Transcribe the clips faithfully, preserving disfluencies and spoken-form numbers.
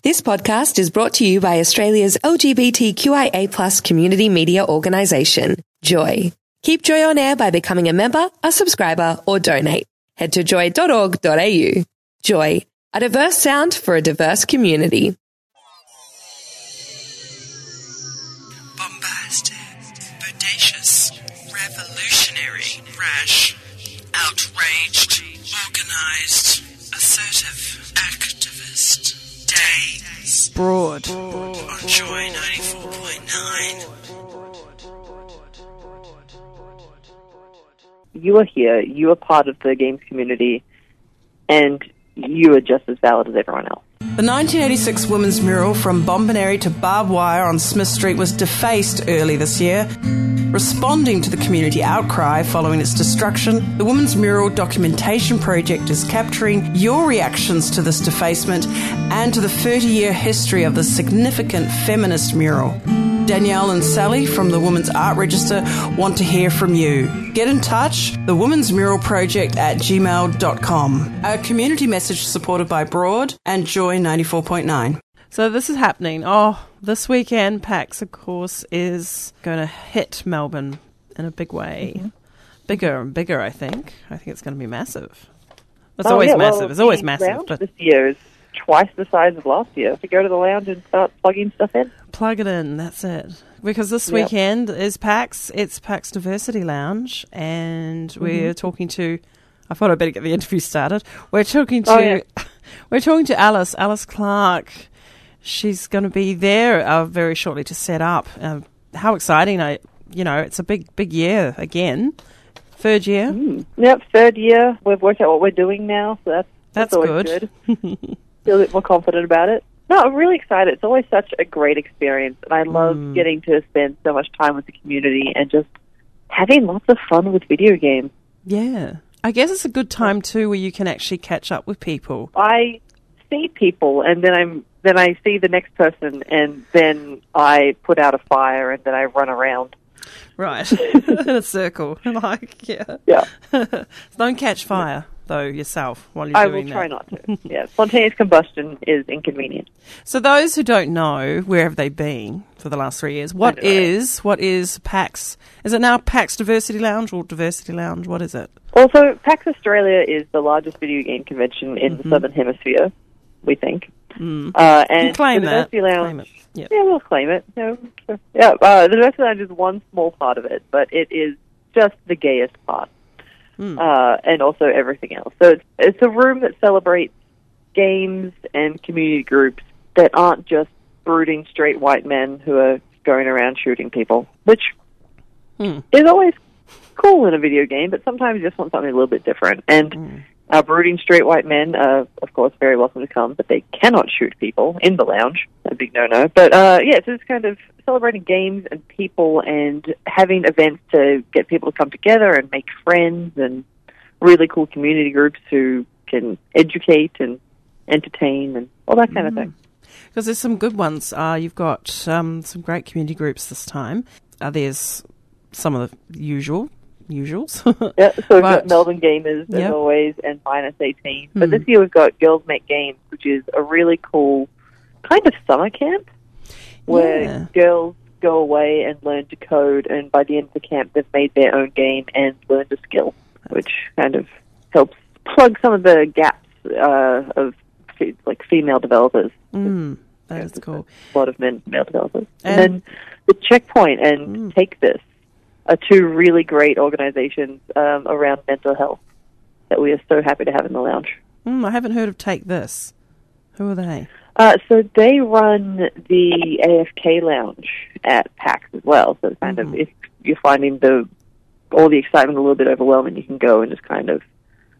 This podcast is brought to you by Australia's L G B T Q I A plus community media organisation, Joy. Keep Joy on air by becoming a member, a subscriber, or donate. Head to joy dot org dot a u. Joy, a diverse sound for a diverse community. Bombastic, bodacious, revolutionary, rash, outraged, organised, assertive, activist, days. Broad. Broad. On Joy ninety-four point nine. You are here, you are part of the games community, and you are just as valid as everyone else. The nineteen eighty-six women's mural from Bombineri to barbed wire on Smith Street was defaced early this year. Responding to the community outcry following its destruction, the Women's Mural Documentation Project is capturing your reactions to this defacement and to the thirty-year history of this significant feminist mural. Danielle and Sally from the Women's Art Register want to hear from you. Get in touch, the Women's Mural Project at gmail dot com. A community message supported by Broad and Joy ninety-four point nine. So this is happening. Oh, this weekend, PAX, of course, is going to hit Melbourne in a big way. Mm-hmm. Bigger and bigger, I think. I think it's going to be massive. It's oh, always yeah, massive. well, it's always the massive. Lounge But this year is twice the size of last year. To go to the lounge and start plugging stuff in. Plug it in, that's it. Because this Yep. weekend is PAX. It's PAX Diversity Lounge, and mm-hmm. we're talking to... I thought I'd better get the interview started. We're talking to... Oh, yeah. We're talking to Alice, Alice Clark. She's going to be there uh, very shortly to set up. Uh, how exciting! I, you know, it's a big, big year again. Third year. Mm. Yep, third year. We've worked out what we're doing now, so that's that's, That's always good. good. Feel a bit more confident about it. No, I'm really excited. It's always such a great experience, and I love Mm. getting to spend so much time with the community and just having lots of fun with video games. Yeah. I guess it's a good time too where you can actually catch up with people. I see people, and then I'm then I see the next person, and then I put out a fire, and then I run around. Right. In a circle. Like, yeah. Yeah. Don't catch fire, though, yourself while you're I doing will that. try not to. Yeah, spontaneous combustion is inconvenient. So those who don't know, where have they been for the last three years? What I know, is, what is PAX? Is it now PAX Diversity Lounge or Diversity Lounge? What is it? Also, PAX Australia is the largest video game convention in Mm-hmm. the Southern Hemisphere, we think. Mm. Uh, and You claim the that. Diversity Lounge, Claim it. Yep. yeah, we'll claim it. Yeah, sure. yeah uh, the Diversity Lounge is one small part of it, but it is just the gayest part, Mm. uh, and also everything else. So it's, it's a room that celebrates games and community groups that aren't just brooding straight white men who are going around shooting people, which Mm. is always cool in a video game, but sometimes you just want something a little bit different. And Mm. our brooding straight white men are, of course, very welcome to come, but they cannot shoot people in the lounge. A big no-no. But, uh, yeah, so it's kind of celebrating games and people and having events to get people to come together and make friends and really cool community groups who can educate and entertain and all that kind Mm. of thing. Because there's some good ones. Uh, you've got um, some great community groups this time. Uh, there's some of the usual usuals. Yeah, so we've But- got Melbourne Gamers, as Yep. always, and Minus eighteen. But Hmm. this year we've got Girls Make Games, which is a really cool kind of summer camp where Yeah. girls go away and learn to code, and by the end of the camp they've made their own game and learned a skill, which kind of helps plug some of the gaps uh, of fe- like female developers. Mm, that is cool. A lot of men male developers. And- And, then the Checkpoint and Mm. Take This are two really great organizations um, around mental health that we are so happy to have in the lounge. Mm, I haven't heard of Take This. Who are they? Uh, so they run the A F K lounge at PAX as well. So kind Mhm. of if you're finding the all the excitement a little bit overwhelming, you can go and just kind of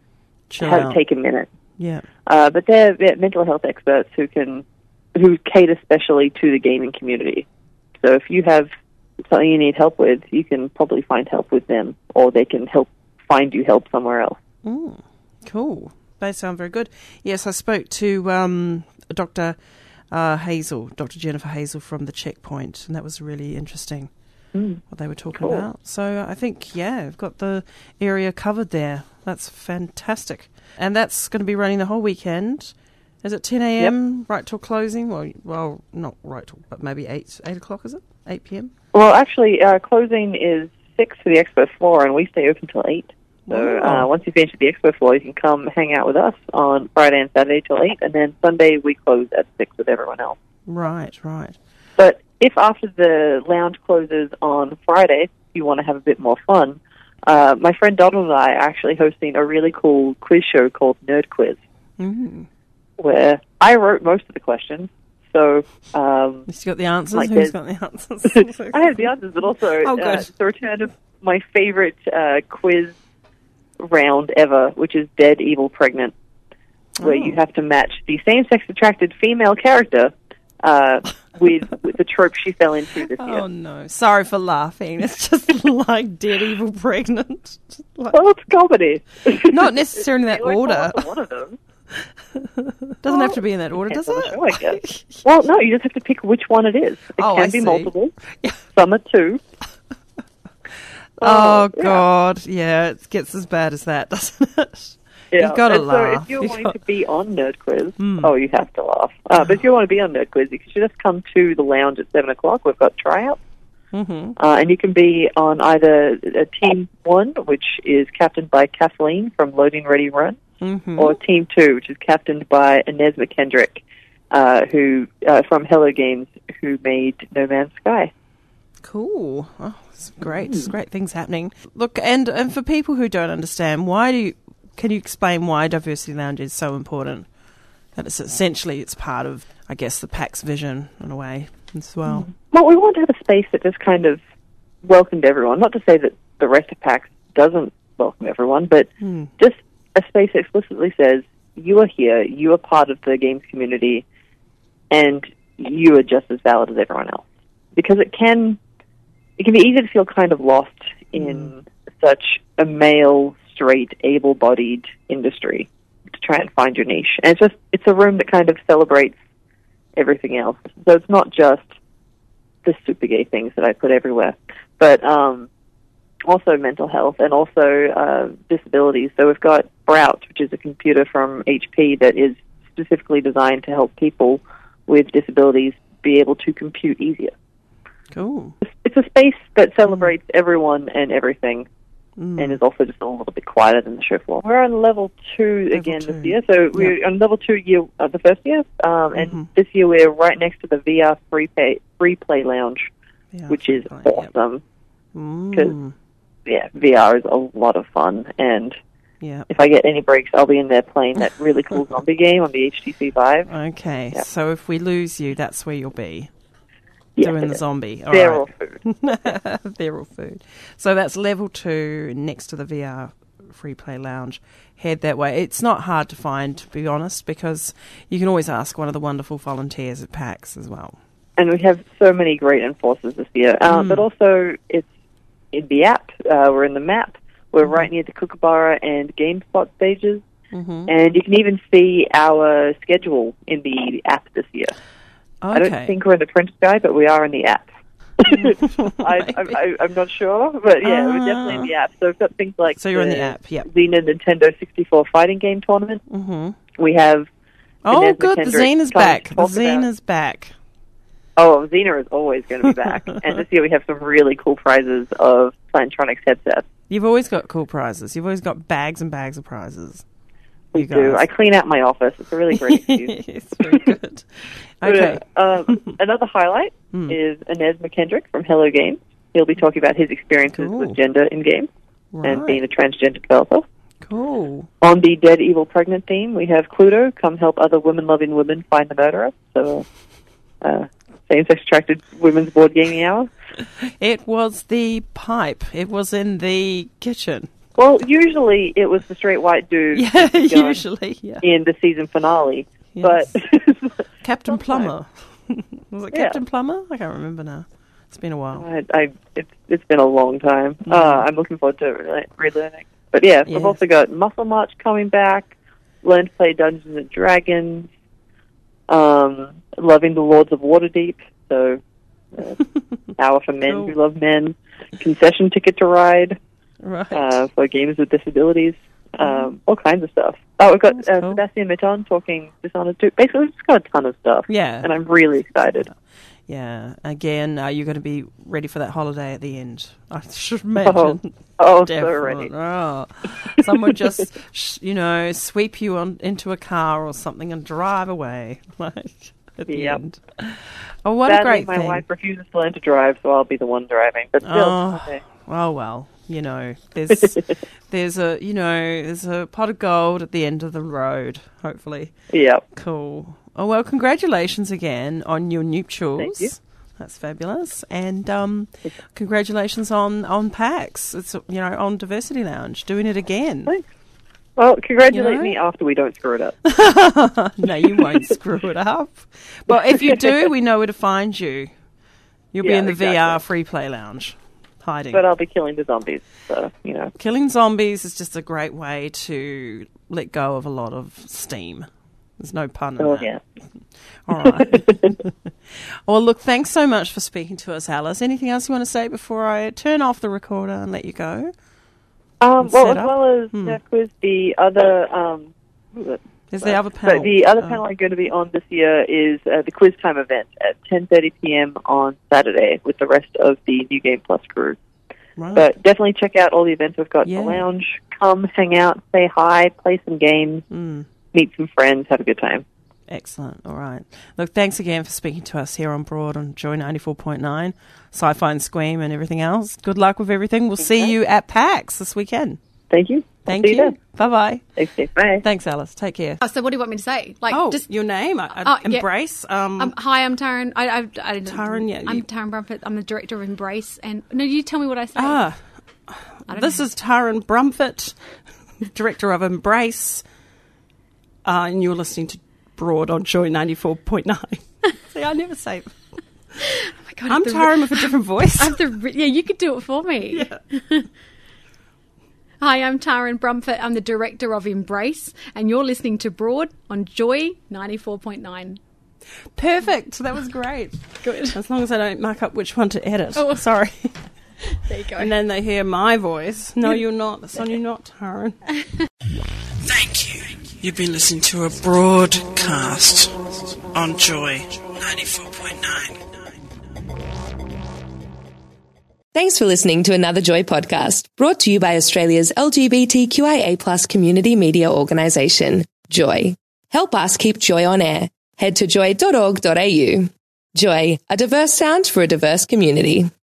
Chill have, out. take a minute. Yeah. Uh, but they're, they're mental health experts who can who cater specially to the gaming community. So if you have something you need help with, you can probably find help with them, or they can help find you help somewhere else. Mm, cool. They sound very good. Yes, I spoke to um, Doctor Uh, Hazel, Doctor Jennifer Hazel from the Checkpoint, and that was really interesting Mm. what they were talking Cool. about. So I think, yeah, we've got the area covered there. That's fantastic. And that's going to be running the whole weekend. Is it ten a.m. right till closing? Well, well, not right till, but maybe eight eight o'clock, is it? eight p.m.? Well, actually, uh, closing is six for the expo floor, and we stay open till eight. So uh, once you finish at the expo floor, you can come hang out with us on Friday and Saturday till eight, and then Sunday we close at six with everyone else. Right, right. But if after the lounge closes on Friday, if you want to have a bit more fun, uh, my friend Donald and I are actually hosting a really cool quiz show called Nerd Quiz, Mm. where I wrote most of the questions. So um, You got the answers? Like Who's there's- got the answers? I have the answers, but also Oh, uh, good. it's the return of my favorite uh, quiz round ever, which is Dead Evil Pregnant, where Oh. you have to match the same-sex attracted female character uh, with, with the trope she fell into this year. Oh, no. Sorry for laughing. It's just like Dead Evil Pregnant. Just like- Well, it's comedy. not necessarily in that You always order. fall into one of them. Doesn't have to be in that order, does Depends on it? the show, I guess. Well, no, you just have to pick which one it is. It Oh, can I be see. multiple. Some are two. Oh, yeah. God. Yeah, it gets as bad as that, doesn't it? Yeah. You've got to and laugh. So if you're You've wanting got- to be on Nerd Quiz, Hmm. oh, you have to laugh. Uh, but if you want to be on Nerd Quiz, you should just come to the lounge at seven o'clock. We've got tryouts. Mhm. Uh, and you can be on either uh, Team one, which is captained by Kathleen from Loading Ready Run, Mhm. or Team two, which is captained by Inez McKendrick, uh, who uh, from Hello Games, who made No Man's Sky. Cool. Oh, it's great. It's great things happening. Look, and, and for people who don't understand, why do you, can you explain why Diversity Lounge is so important? That it's essentially, it's part of, I guess, the PAX vision in a way as well. Well, we want to have a space that just kind of welcomed everyone. Not to say that the rest of PAX doesn't welcome everyone, but Hmm. just a space that explicitly says, you are here, you are part of the games community, and you are just as valid as everyone else. Because it can, it can be easy to feel kind of lost in such a male, straight, able-bodied industry to try and find your niche. And it's just, it's a room that kind of celebrates everything else. So it's not just the super gay things that I put everywhere, but um, also mental health and also uh, disabilities. So we've got Sprout, which is a computer from H P that is specifically designed to help people with disabilities be able to compute easier. Cool. It's a space that celebrates everyone and everything, Mm. and is also just a little bit quieter than the show floor. We're on level two Level again two. this year, so we're on level two year uh, the first year, um, and Mhm. this year we're right next to the V R free pay, free play lounge, Yeah, which is fine, yep. awesome. Mm. Yeah, V R is a lot of fun, and Yeah. if I get any breaks, I'll be in there playing that really cool zombie game on the H T C Vive. Okay, Yeah. so if we lose you, that's where you'll be. Yeah, doing it the is. zombie. All They're right. all food. They're all food. So that's level two next to the V R free play lounge. Head that way. It's not hard to find, to be honest, because you can always ask one of the wonderful volunteers at PAX as well. And we have so many great enforcers this year. Um, Mm. But also, it's in the app. Uh, we're in the map. We're Mm-hmm. right near the Kookaburra and GameSpot stages. Mm-hmm. And you can even see our schedule in the app this year. I don't Okay. think we're in the print sky, but we are in the app. I, I, I, I'm not sure, but yeah, we're definitely in the app. So we've got things like So you're in the app, yep. Xena Nintendo sixty-four fighting game tournament. Mm-hmm. We have Oh, Inez good. The McKendrick Xena's coming back. to The talk about- Xena's back. Oh, Xena is always going to be back. And this year we have some really cool prizes of Plantronics headsets. You've always got cool prizes. You've always got bags and bags of prizes. We You do. guys. I clean out my office. It's a really great excuse. It's very good. Okay. But, uh, um, another highlight Hmm. is Inez McKendrick from Hello Games. He'll be talking about his experiences Cool. with gender in games and Right. being a transgender developer. Cool. On the Dead Evil Pregnant theme, we have Cluedo, come help other women-loving women find the murderer. So, uh, same-sex attracted women's board gaming hour. It was the pipe. It was in the kitchen. Well, usually it was the straight white dude Yeah, with the gun usually. Yeah. in the season finale. Yes. But Captain sometimes. Plumber. Was it Yeah. Captain Plumber? I can't remember now. It's been a while. I, I, it's, it's been a long time. Mm. Uh, I'm looking forward to rele- relearning. But yeah, Yes. we've also got Muscle March coming back, Learn to Play Dungeons and Dragons, um, Loving the Lords of Waterdeep, so uh, Hour for Men Cool. Who Love Men, Concession Ticket to Ride Right. uh, for gamers with disabilities. um, all kinds of stuff. Oh, we've got That's uh, cool. Sebastian Mitton talking Dishonored two. Basically, we've just got a ton of stuff. Yeah. And I'm really excited. Yeah. Again, are you going to be ready for that holiday at the end? I should imagine. Oh, oh so Definitely. ready. Oh. Someone just, sh- you know, sweep you on into a car or something and drive away. Like at the Yep. end. Oh, what Sadly, a great my thing! wife refuses to learn to drive, so I'll be the one driving. But still, Oh. okay. Oh well, you know, there's there's a you know there's a pot of gold at the end of the road. Hopefully, Yep. cool. Oh well, congratulations again on your nuptials. Thank you. That's fabulous, and um, congratulations on on PAX. It's you know on Diversity Lounge doing it again. Thanks. Well, congratulate You know? me after we don't screw it up. No, you won't screw it up. But if you do, we know where to find you. You'll be Yeah, in the exactly. V R free play lounge, hiding. But I'll be killing the zombies, so, you know. Killing zombies is just a great way to let go of a lot of steam. There's no pun in Oh, that. yeah. All right. Well, look, thanks so much for speaking to us, Alice. Anything else you want to say before I turn off the recorder and let you go? Um, And well, set as up? well as Hmm. that quiz, the other... Um, who was it? Is the other panel? So the other Oh. panel I'm going to be on this year is uh, the Quiz Time event at ten thirty p.m. on Saturday with the rest of the New Game Plus crew. Right. But definitely check out all the events we've got Yeah. in the lounge. Come, hang out, say hi, play some games, Mm. meet some friends, have a good time. Excellent. All right. Look, thanks again for speaking to us here on Broad on Joy ninety-four point nine, Sci-Fi and Squeam and everything else. Good luck with everything. We'll see you at PAX this weekend. Thank you. I'll Thank see you. then. Bye-bye. Thanks, Steve. Bye. Thanks, Alice. Take care. Oh, so what do you want me to say? Like, Oh, just your name. I, I Oh, yeah. Embrace. Um, um, hi, I'm Taryn. I, I, I didn't. Taryn, yeah, I'm you- Taryn Brumfitt. I'm the director of Embrace. And no, you tell me what I say. ah, I don't this know. is Taryn Brumfitt, director of Embrace, uh, and you're listening to Broad on Joy ninety-four point nine. See, I never say. Oh my God, I'm the- Taryn with a different voice. I have to, yeah, you could do it for me. Yeah. Hi, I'm Taryn Brumfitt. I'm the director of Embrace, and you're listening to Broad on Joy ninety-four point nine. Perfect. That was great. Good. As long as I don't mark up which one to edit. Oh. Sorry. There you go. And then they hear my voice. No, you're not. That's on you not, Taryn. Thank you. You've been listening to a broadcast on Joy ninety-four point nine. Thanks for listening to another Joy podcast brought to you by Australia's L G B T Q I A plus community media organisation, Joy. Help us keep Joy on air. Head to joy dot org dot a u. Joy, a diverse sound for a diverse community.